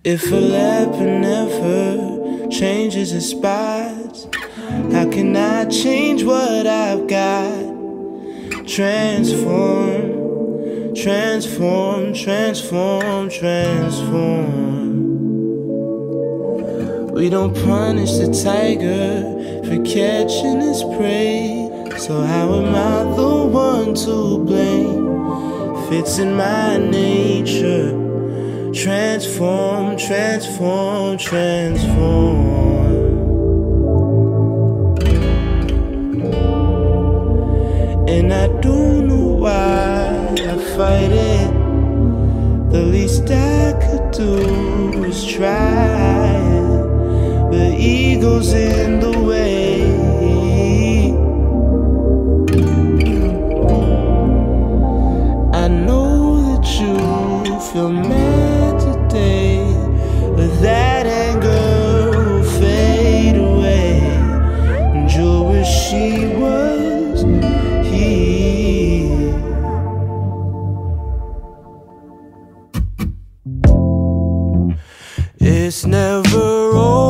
If a leopard never changes its spots, how can I change what I've got? Transform, transform, transform, transform. We don't punish the tiger for catching his prey, so how am I the one to blame? Fits in my nature. Transform, transform, transform. And I don't know why I fight it. The least I could do is try it, but ego's in the way. I know that you feel mad today, but that anger will fade away, and you'll wish she was here. It's never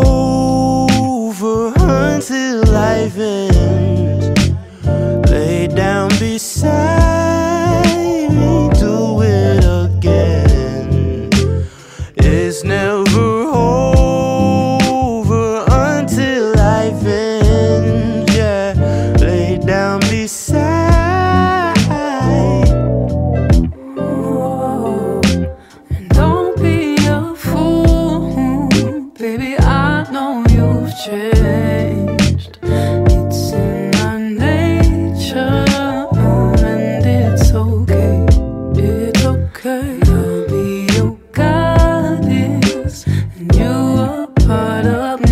over until life ends. Lay down beside me, do it again. It's never over until life ends. Yeah, lay down beside. And don't be a fool, baby, I know you've changed. It's in our nature, and it's okay, it's okay. I'll be your goddess, and you are part of